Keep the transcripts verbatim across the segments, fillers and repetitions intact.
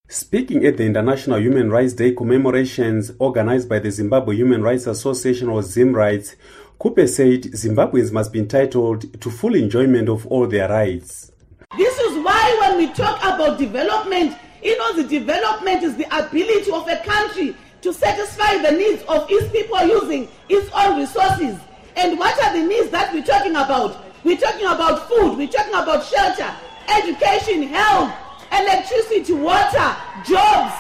Speaking at the International Human Rights Day commemorations organized by the Zimbabwe Human Rights Association, or ZimRights, Kupe said Zimbabweans must be entitled to full enjoyment of all their rights. This is why when we talk about development, you know, the development is the ability of a country to satisfy the needs of its people using its own resources. And what are the needs that we're talking about? We're talking about food, we're talking about shelter, education, health, electricity, water, jobs.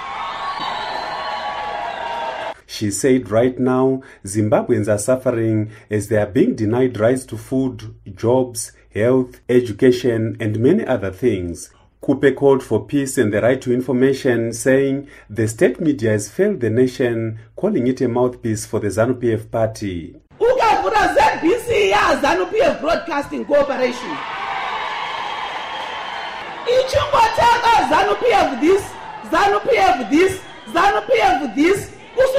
She said right now, Zimbabweans are suffering as they are being denied rights to food, jobs, health, education, and many other things. Kupe called for peace and the right to information, saying the state media has failed the nation, calling it a mouthpiece for the ZANU-P F party. Ukavura Z B C ya ZANU-P F Broadcasting Corporation. Ichungotaka ZANU-P F this, ZANU-P F this, ZANU-P F this.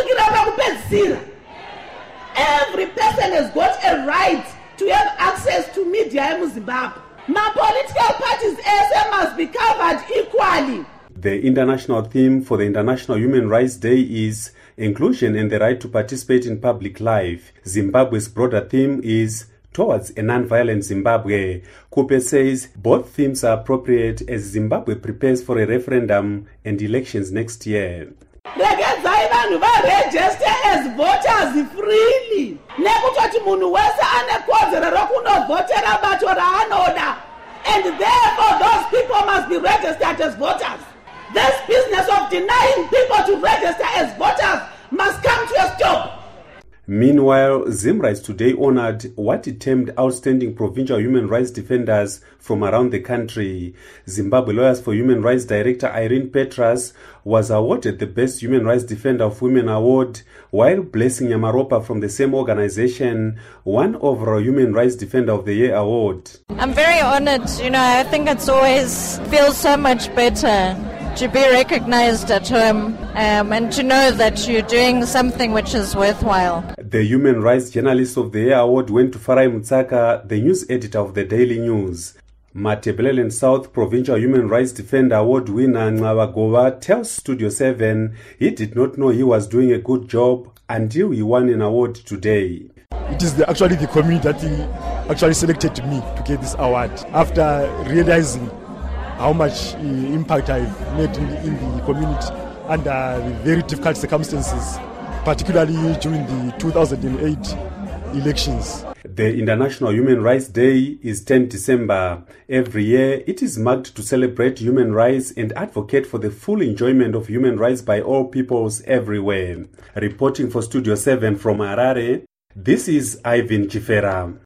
Every person has got a right to have access to media in Zimbabwe. My political parties also must be covered equally. The international theme for the International Human Rights Day is inclusion and the right to participate in public life. Zimbabwe's broader theme is towards a non-violent Zimbabwe. Kupe says both themes are appropriate as Zimbabwe prepares for a referendum and elections next year. Regedzai vanhu varegister as voters freely. Nekutoti munhu wese ane kodzero rokunovhotera bato raanoda. And therefore those people must be registered as voters. This business of denying people to register as voters must come to a stop. Meanwhile, ZimRights today honored what it termed outstanding provincial human rights defenders from around the country. Zimbabwe Lawyers for Human Rights Director Irene Petras was awarded the Best Human Rights Defender of Women Award, while Blessing Yamaropa from the same organization won overall Human Rights Defender of the Year award. I'm very honored. You know, I think it's always feels so much better to be recognized at home um, and to know that you're doing something which is worthwhile. The Human Rights Journalist of the Year award went to Farai Mutsaka, the news editor of the Daily News. Matabeleland South Provincial Human Rights Defender Award winner Ngawagova tells Studio seven he did not know he was doing a good job until he won an award today. It is the, actually the community that actually selected me to get this award after realizing how much uh, impact I've made in, in the community under the very difficult circumstances, particularly during the two thousand eight elections. The International Human Rights Day is the tenth of December. Every year, it is marked to celebrate human rights and advocate for the full enjoyment of human rights by all peoples everywhere. Reporting for Studio seven from Harare, this is Ivan Chifera.